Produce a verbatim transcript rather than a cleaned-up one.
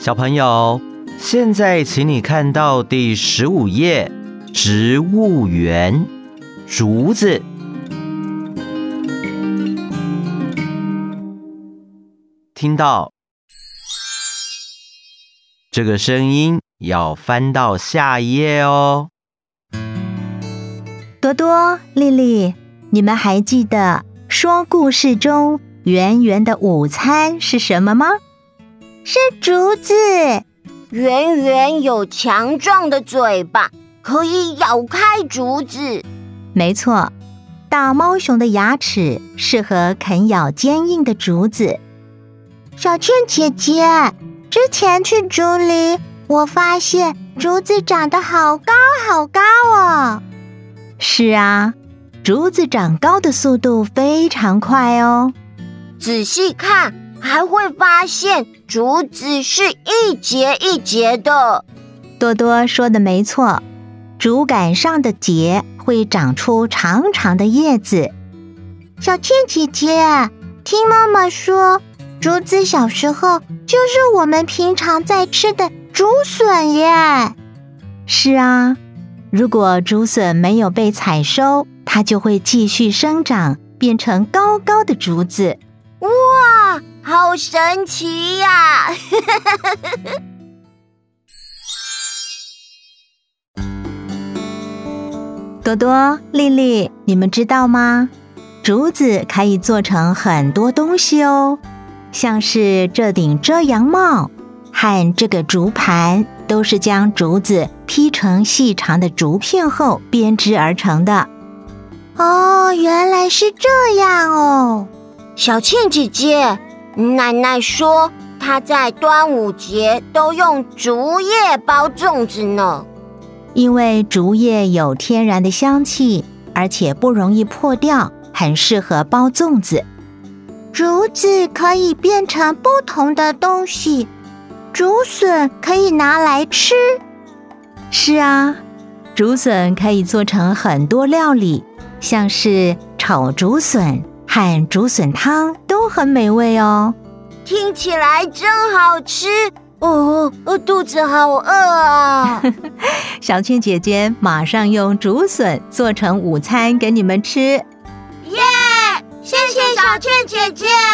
小朋友，现在请你看到第十五页，植物园，竹子。听到这个声音，要翻到下一页哦。 多多、丽丽，你们还记得说故事中圆圆的午餐是什么吗？ 是竹子，圆圆有强壮的嘴巴，可以咬开竹子。 没错，大猫熊的牙齿适合啃咬坚硬的竹子。 小倩姐姐，之前去竹林，我发现竹子长得好高好高哦。 是啊，竹子长高的速度非常快哦。 仔细看，还会发现竹子是一节一节的。 多多说的没错，竹杆上的节会长出长长的叶子。 小倩姐姐，听妈妈说，竹子小时候就是我们平常在吃的竹笋耶。 是啊，如果竹笋没有被采收，它就会继续生长，变成高高的竹子。 哇，好神奇呀！ 多多、丽丽，你们知道吗？竹子可以做成很多东西哦，像是这顶遮阳帽和这个竹盘，都是将竹子劈成细长的竹片后编织而成的。 哦，原来是这样哦。小倩姐姐，奶奶说她在端午节都用竹叶包粽子呢。 因为竹叶有天然的香气，而且不容易破掉，很适合包粽子。 竹子可以变成不同的东西，竹笋可以拿来吃。 是啊，竹笋可以做成很多料理，像是炒竹笋和竹笋汤都很美味哦。 听起来真好吃哦，肚子好饿啊！ 小倩姐姐马上用竹笋做成午餐给你们吃。 耶！谢谢小倩姐姐。